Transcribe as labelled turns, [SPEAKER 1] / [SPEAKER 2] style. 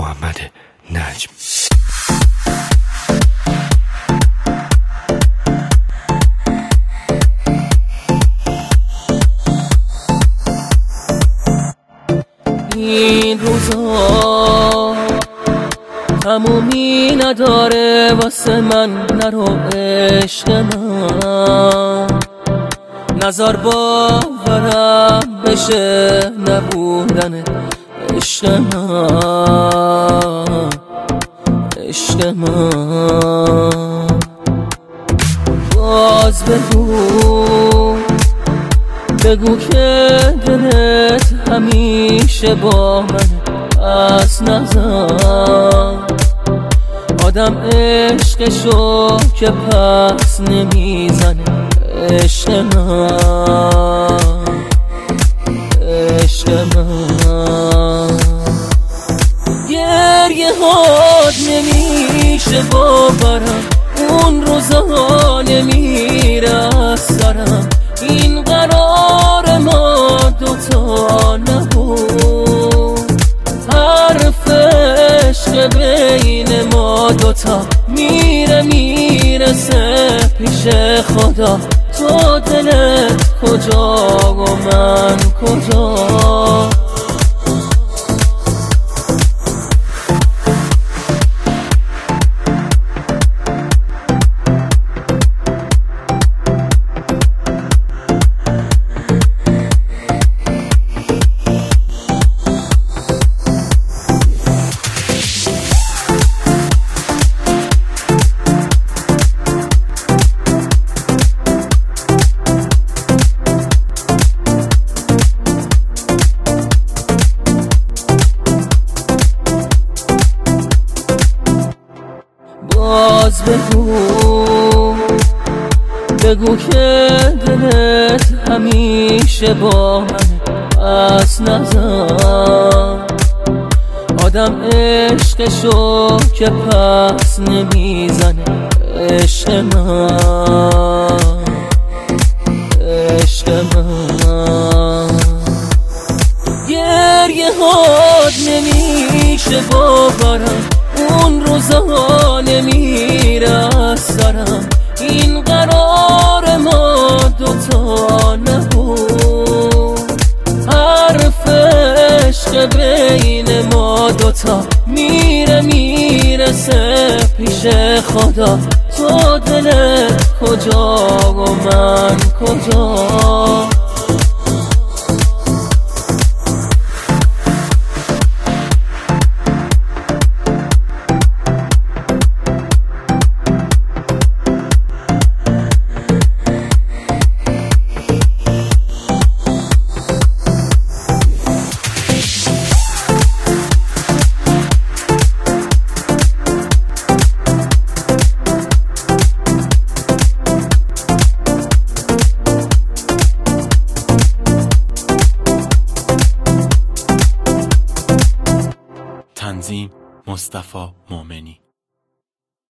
[SPEAKER 1] محمد نجم.
[SPEAKER 2] این روزا تمومی نداره واسه من، نرو عشق من، نظر باورم بشه نبودن عشق من، عشق من. باز بگو که دلت همیشه با من از نظر، آدم عشقشو که پس نمیزنه عشق من، عشق من. گریه هات نمیشه باورم، اون روزها نمیره از سرم، این قرار ما دوتا نبود، حرف عشق بین ما دوتا میرسه پیش خدا. تو دلت کجا و من کجا؟ باز بگو که دلت همیشه با من از نظر، آدم عشقشو که پس نمیزنه عشق من، عشق من. گریه هات نمیشه باورم، اون روزها نمیره از سرم، این قرار ما دوتا نبود، حرف عشق بین ما دوتا میرسه پیش خدا. تو دلت کجا و من کجا؟
[SPEAKER 1] تنظیم مصطفی مومنی.